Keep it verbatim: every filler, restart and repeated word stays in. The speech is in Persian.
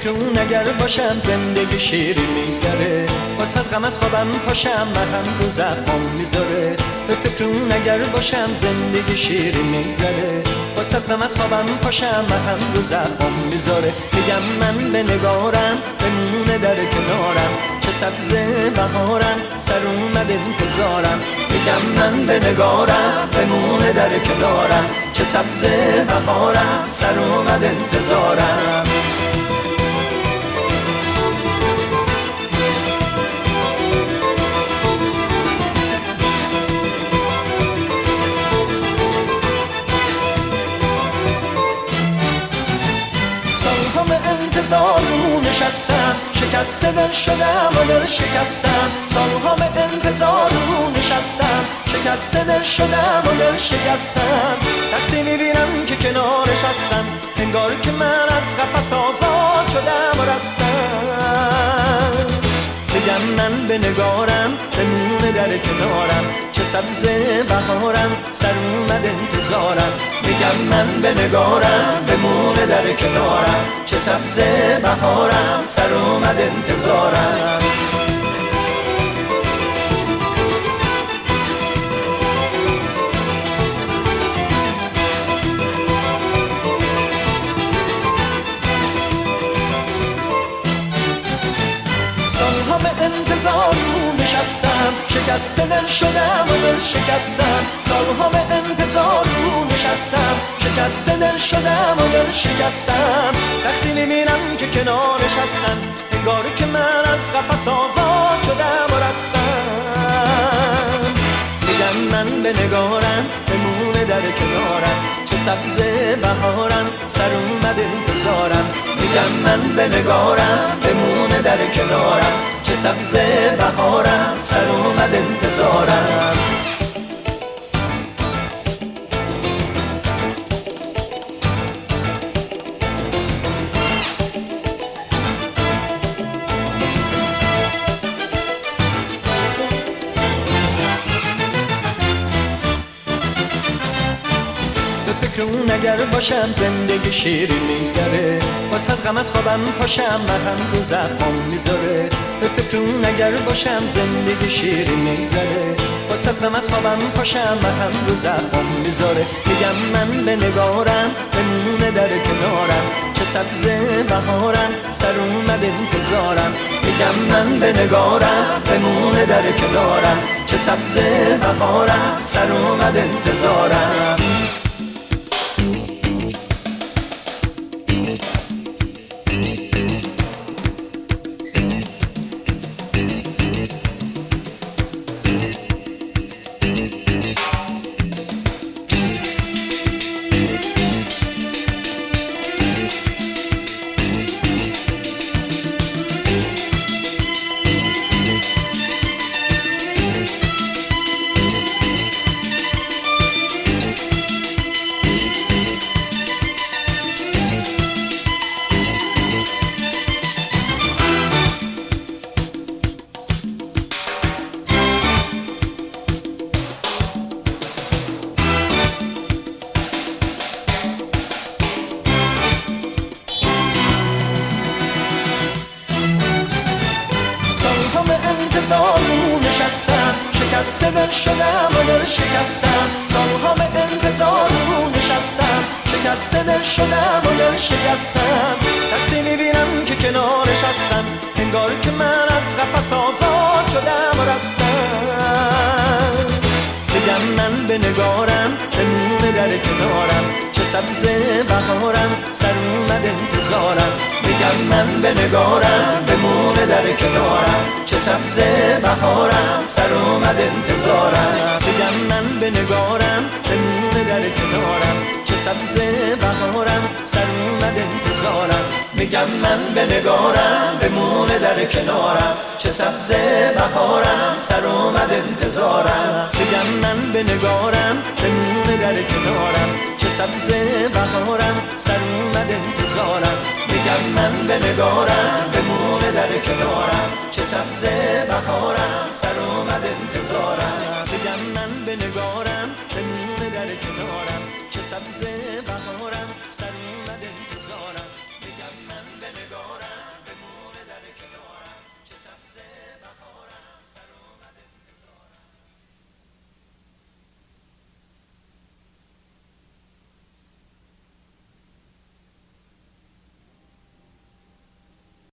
فکر اون اگر باشم زندگی شیرین میگذره، واسه غم از خوابم پاشم مرهم رو زخمام میذاره. به فکر اون اگر باشم زندگی شیرین میگذره، واسه غم از خوابم پاشم مرهم رو زخمام میذاره. میگم من به نگارم بمونه در کنارم، چه سبز بهارم سر اومد انتظارم. میگم من به نگارم بمونه در کنارم، چه سبز بهارم سر اومد انتظارم. انتظار رو نشستم، شکسته دل شدم و دل شکستم. سالها به انتظار رو نشستم، شکسته دل شدم و دل شکستم. وقتی میبینم که کنارش هستم، انگار که من از قفس آزاد شدم و رستم. میگم من به نگارم بمونه در کنارم، چه سبز بهارم سر اومد انتظارم. میگم من به نگارم بمونه در کنارم، چه سبز بهارم سر اومد انتظارم. انتظار رو نشستم، شکسته دل شدم و دل شکستم. سالها به انتظار رو نشستم، شکسته دل شدم و دل شکستم. وقتی میبینم که کنارش هستم، انگار که من از قفس آزاد شدم و رستم. میگم من به نگارم بمونه در کنارم، چه سبز بهارم سر اومد انتظارم. میگم من به نگارم بمونه در کنارم، چه سبز بهارم سر اومد انتظارم. فکر اون اگر باشم زندگی شیرین میگذره، واسه غم از خوابم پاشم مرهم رو زخمام میذاره. به فکر اون اگر باشم زندگی شیرین میگذره، واسه غم از خوابم پاشم مرهم رو زخمام میذاره. میگم من به نگارم بمونه در کنارم، چه سبز بهارم سر اومد انتظارم. میگم من به نگارم بمونه در کنارم، چه سبز بهارم سر اومد انتظارم. انتظار رو نشستم، شکسته دل شدم و دل شکستم. سالها به انتظار رو نشستم، شکسته دل شدم و دل شکستم. وقتی میبینم که کنارش هستم، انگار که من از قفس آزاد شدم و رستم. میگم من به نگارم بمونه در کنارم، چه سبز بهارم سر اومد انتظارم. میگم من به نگارم بمونه در کنارم، چه سبز بهارم سر اومد انتظارم. میگم من به نگارم بمونه در کنارم، چه سبز بهارم سر اومد انتظارم. میگم من به نگارم بمونه در کنارم، چه سبز بهارم سر اومد انتظارم. میگم من به نگارم بمونه در کنارم، چه سبز بهارم سر اومد انتظارم. میگم من به نگارم بمونه در کنارم، چه سبز بهارم سر اومد انتظارم.